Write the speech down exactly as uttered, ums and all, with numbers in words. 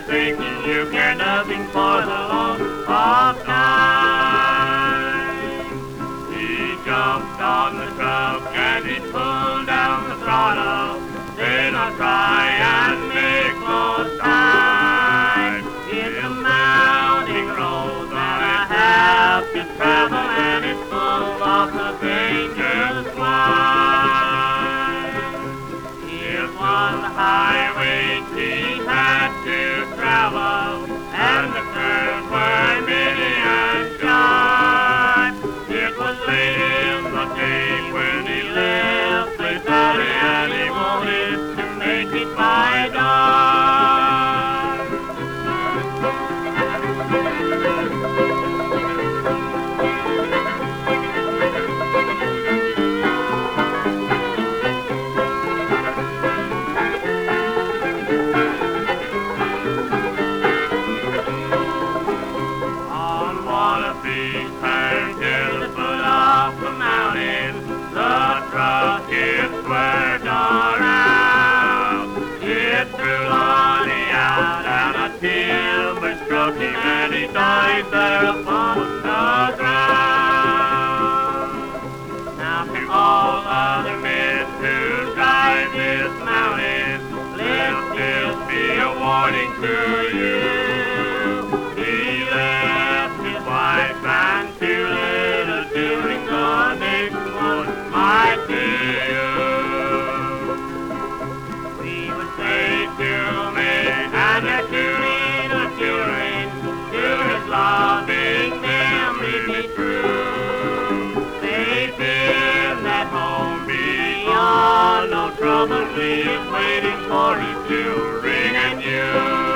thinking you care nothing for the loss of time. He jumped on the truck and he pulled down the throttle. Then I'll try and make close time. It's a mountain road that I have to travel, and it's full of the dangerous climb. It was the highway she had to travel, and the curves were many and sharp. It was late in the day when he left the valley, and he wanted to make it by dawn. On one of these turns near the foot of the mountain, the truck it swerved around. It threw Lonnie out, and a timber struck him, and he died there upon the ground. Now to all other men who drive this mountain, let this be a warning to you. He left his wife and two little children, the next one might be you. We would say to me and their two little children, to his loving memory be true. They've been at home beyond no trouble, he is waiting for his jewelry and you.